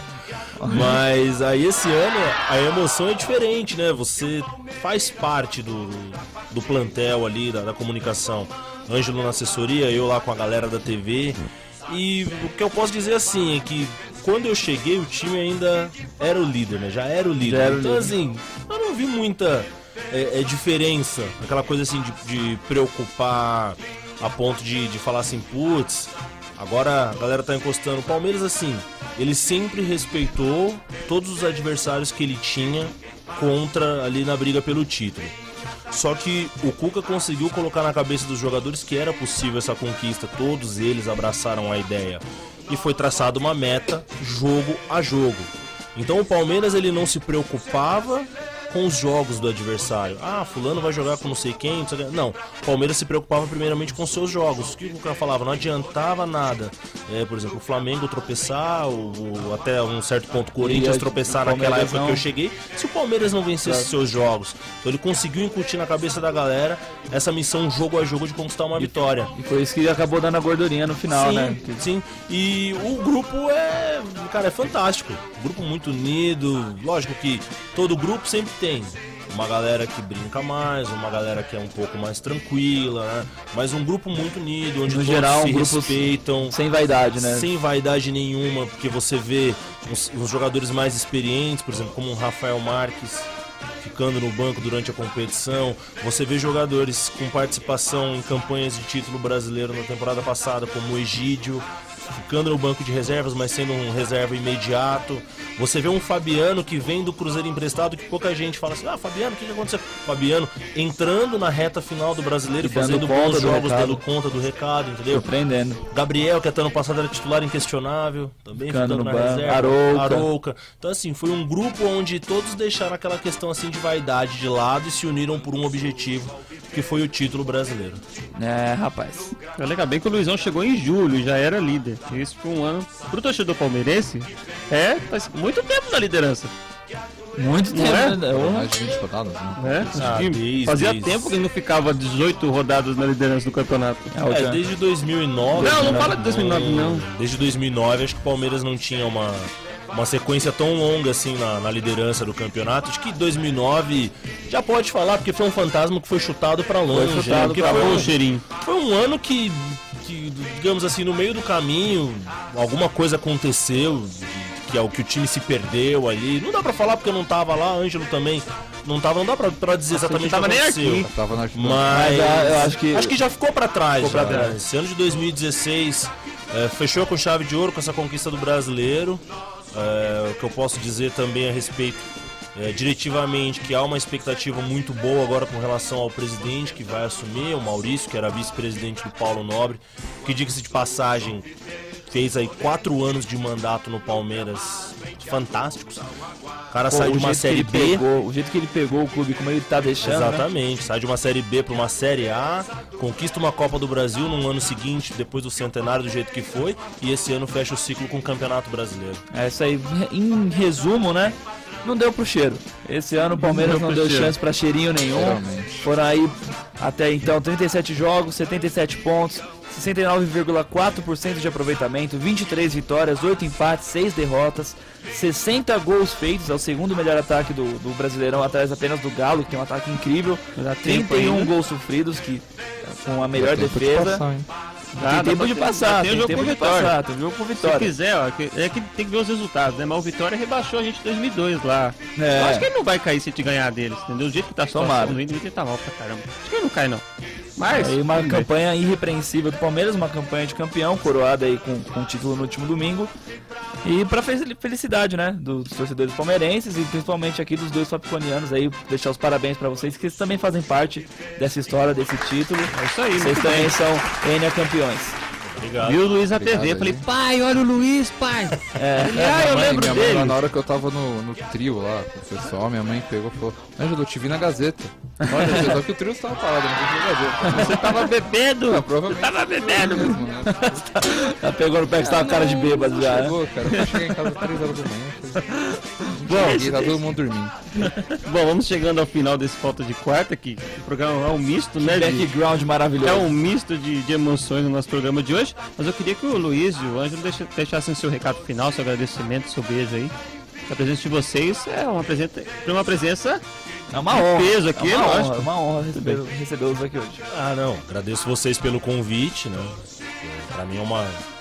Mas aí esse ano a emoção é diferente, né, você faz parte do, do plantel ali, da, da comunicação. Ângelo na assessoria, eu lá com a galera da T V... E o que eu posso dizer assim é que quando eu cheguei o time ainda era o líder, né? Já era o líder. Já era o então líder. assim, eu não vi muita é, é, diferença, aquela coisa assim de, de preocupar a ponto de, de falar assim, putz, agora a galera tá encostando. O Palmeiras assim, ele sempre respeitou todos os adversários que ele tinha contra ali na briga pelo título. Só que o Cuca conseguiu colocar na cabeça dos jogadores que era possível essa conquista. Todos eles abraçaram a ideia. E foi traçada uma meta, jogo a jogo. Então o Palmeiras ele não se preocupava com os jogos do adversário. Ah, fulano vai jogar com não sei quem, não sei quem. Não, o Palmeiras se preocupava primeiramente com seus jogos. O que o cara falava? Não adiantava nada. É, por exemplo, o Flamengo tropeçar, o, o, até um certo ponto o Corinthians E a- tropeçar o naquela Palmeiras época não. que eu cheguei. Se o Palmeiras não vencesse Claro. seus jogos, então ele conseguiu incutir na cabeça da galera essa missão jogo a jogo de conquistar uma vitória. E foi isso que acabou dando a gordurinha no final, sim, né? Sim, e o grupo é, cara, é fantástico. Grupo muito unido. Lógico que todo grupo sempre tem uma galera que brinca mais, uma galera que é um pouco mais tranquila, né? Mas um grupo muito unido, onde No todos geral, se um grupo respeitam. sem vaidade, né? Sem vaidade nenhuma, porque você vê os, os jogadores mais experientes, por exemplo, como o Rafael Marques, ficando no banco durante a competição. Você vê jogadores com participação em campanhas de título brasileiro na temporada passada, como o Egídio, ficando no banco de reservas, mas sendo um reserva imediato. Você vê um Fabiano que vem do Cruzeiro emprestado, que pouca gente fala assim, ah, Fabiano, o que, que aconteceu? Fabiano entrando na reta final do Brasileiro e fazendo bons jogos, dando conta do recado, entendeu? Surpreendendo. Gabriel, que até ano passado era titular inquestionável, também ficando, ficando na ban... reserva. Arouca. Arouca. Então assim, foi um grupo onde todos deixaram aquela questão assim de vaidade de lado e se uniram por um objetivo, que foi o título brasileiro. É, rapaz. É legal, bem que o Luizão chegou em julho, já era líder. Isso foi um ano. Pro torcedor palmeirense, é, faz muito tempo na liderança. Muito tempo, é? né? Mais de vinte rodadas, né? É, ah, desde, fazia desde... tempo que ele não ficava dezoito rodadas na liderança do campeonato. É, é desde dois mil e nove. Não, não né? fala de dois mil e nove, não. Desde dois mil e nove, acho que o Palmeiras não tinha uma, uma sequência tão longa assim na, na liderança do campeonato. Acho que dois mil e nove já pode falar, porque foi um fantasma que foi chutado pra longe. Foi chutado né? pra foi, um cheirinho. Foi um ano que, que, digamos assim, no meio do caminho, alguma coisa aconteceu, que é o que o time se perdeu ali. Não dá pra falar porque eu não tava lá, Ângelo também não tava, não dá pra, pra dizer exatamente o que aconteceu. Nem aqui. Tava na... Mas, Mas eu acho que acho que já ficou pra trás. Ficou já. pra trás. Esse ano de dois mil e dezesseis é, fechou com chave de ouro com essa conquista do brasileiro. É, o que eu posso dizer também a respeito é, diretivamente, que há uma expectativa muito boa agora com relação ao presidente que vai assumir, o Maurício, que era vice-presidente do Paulo Nobre, que, diga-se de passagem, fez aí quatro anos de mandato no Palmeiras fantásticos. O cara Pô, sai de uma série B. Pegou, o jeito que ele pegou o clube, como ele tá deixando. Exatamente, né? Sai de uma série B para uma série A, conquista uma Copa do Brasil no ano seguinte, depois do centenário, do jeito que foi, e esse ano fecha o ciclo com o Campeonato Brasileiro. É isso aí, em resumo, né? Não deu pro cheiro. Esse ano o Palmeiras não, não deu cheiro. chance pra cheirinho nenhum. Realmente. Foram aí até então trinta e sete jogos, setenta e sete pontos, sessenta e nove vírgula quatro por cento de aproveitamento, vinte e três vitórias, oito empates, seis derrotas, sessenta gols feitos, é o segundo melhor ataque do, do Brasileirão, atrás apenas do Galo, que tem um ataque incrível, trinta e um gols sofridos, que com a melhor defesa. Ah, tem tempo de passar, tem, tem jogo tempo com de Vitória. passar, tem jogo com Vitória. Se quiser, ó, é que tem que ver os resultados, né? Mas o Vitória rebaixou a gente em dois mil e dois lá. É. Eu acho que ele não vai cair se a gente ganhar deles, entendeu? Do jeito que tá a situação, o Inter tá mal pra caramba. Acho que ele não cai, não. Mas aí uma campanha ver. irrepreensível do Palmeiras, uma campanha de campeão, coroada aí com, com o título no último domingo. E pra felicidade, né, dos torcedores palmeirenses e principalmente aqui dos dois fapiconianos aí, deixar os parabéns pra vocês, que eles também fazem parte dessa história, desse título. É isso aí, vocês também bem. são N campeões. Obrigado. Viu o Luiz na T V, falei, pai, olha o Luiz, pai. É, ele, ah, eu mãe, lembro minha dele. Mãe, na hora que eu tava no, no trio lá com o pessoal, minha mãe pegou e falou, Ângelo, eu te vi na Gazeta. Olha, só que o trio estava parado, não vi na Gazeta. Você tava bebendo. Não, provavelmente. Você tava bebendo. Mesmo, né? Ela pegou no pé que você tava com cara de bêbado já. Chegou, cara. Eu cheguei em casa às três horas da manhã. Bom, e tá todo mundo dormindo. Bom, vamos chegando ao final desse Falta de Quarta, que o programa é um misto, né? Background de, maravilhoso. É um misto de, de emoções no nosso programa de hoje. Mas eu queria que o Luiz e o Ângelo deixassem seu recado final, seu agradecimento, seu beijo aí. A presença de vocês é uma presença, uma presença é uma honra. peso aqui, é uma lógico. honra, é uma honra receber, recebê-los aqui hoje. Ah, não. Agradeço vocês pelo convite, né? Pra mim é uma,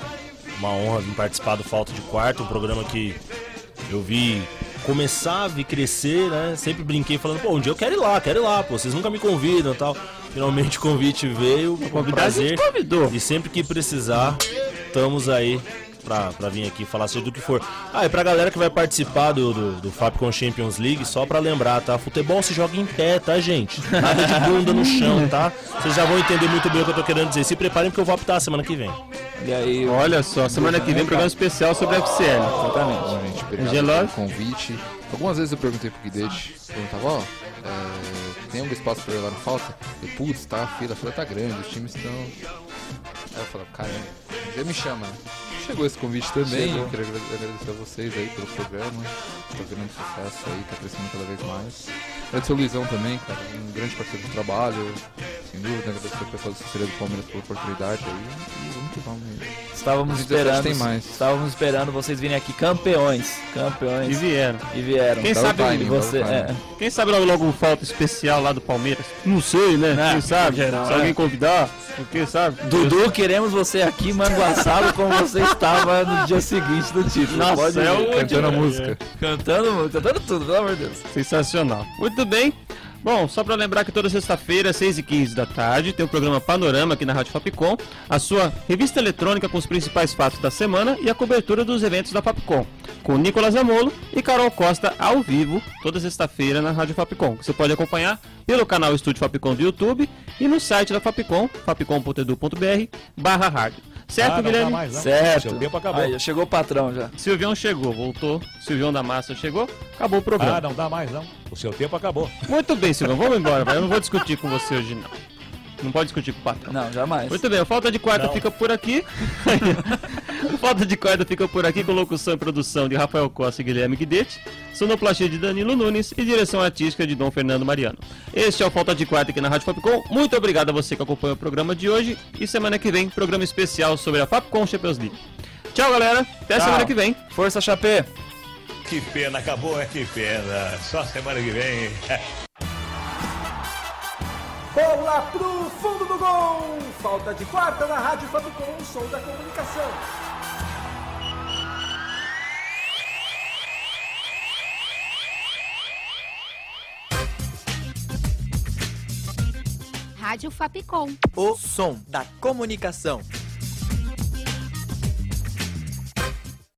uma honra vir participar do Falta de Quarta, um programa que eu vi começar, vi crescer, né? Sempre brinquei falando, pô, um dia eu quero ir lá, quero ir lá, pô, vocês nunca me convidam e tal. Finalmente o convite veio, com prazer. E sempre que precisar, estamos aí pra, pra vir aqui falar seja do que for. Ah, e pra galera que vai participar do, do, do Fapcon Champions League, só pra lembrar, tá? Futebol se joga em pé, tá, gente? Nada de bunda no chão, tá? Vocês já vão entender muito bem o que eu tô querendo dizer. Se preparem porque eu vou apitar semana que vem. E aí, olha só, semana que vem programa especial sobre a F C L. Exatamente. Gente, obrigado pelo convite. Algumas vezes eu perguntei pro Guidete, perguntava, ó, é, tem algum espaço pra eu ir lá no Falta? E putz, tá a fila, a fila tá grande, os times estão... Aí eu falei, caramba, já me chama, né? Chegou esse convite também, Chegou. Eu queria agradecer a vocês aí pelo programa, tá vendo um sucesso aí, tá crescendo cada vez mais. Agradecer o Luizão também, cara, um grande parceiro de trabalho, sem dúvida, agradecer o pessoal da assessoria do Palmeiras pela oportunidade aí, e vamos que vamos aí. Estávamos esperando, tem mais. estávamos esperando vocês virem aqui campeões, campeões. E vieram. E vieram. Quem sabe time, você, é, quem sabe logo, logo um falta especial lá do Palmeiras? Não sei, né? Não, quem sabe? Geral, Se alguém convidar, quem sabe? Dudu, queremos você aqui manguaçado como você estava no dia seguinte do título. Nossa, Pode é o cantando a música. Cantando, cantando tudo, pelo amor de Deus. Sensacional. Muito bem. Bom, só para lembrar que toda sexta-feira, às seis e quinze da tarde, tem o programa Panorama aqui na Rádio Fapcom, a sua revista eletrônica com os principais fatos da semana e a cobertura dos eventos da Fapcom, com Nicolas Amolo e Carol Costa ao vivo, toda sexta-feira na Rádio Fapcom. Você pode acompanhar pelo canal Estúdio Fapcom do YouTube e no site da Fapcom, fapcom ponto edu ponto br barra rádio. Certo, ah, Guilherme? Mais, certo. Seu tempo acabou. Aí, já chegou o patrão já. Silvião chegou, voltou. Silvião da Massa chegou, acabou o programa. Ah, não dá mais não. O seu tempo acabou. Muito bem, Silvião, vamos embora, vai. Eu não vou discutir com você hoje, não. Não pode discutir com o patrão. Não, jamais. Muito bem, o Falta de Quarta não. fica por aqui. O Falta de Quarta fica por aqui com locução e produção de Rafael Costa e Guilherme Guidetti, sonoplastia de Danilo Nunes e direção artística de Dom Fernando Mariano. Este é o Falta de Quarta aqui na Rádio Fapcom. Muito obrigado a você que acompanha o programa de hoje e semana que vem, programa especial sobre a Fapcom Champions League. Tchau, galera. Até Tchau. semana que vem. Força, Chapé. Que pena, acabou, é que pena. Só semana que vem. Bola pro fundo do gol! Falta de quarta na Rádio Fapcom, som da comunicação. Rádio Fapcom. O som da comunicação.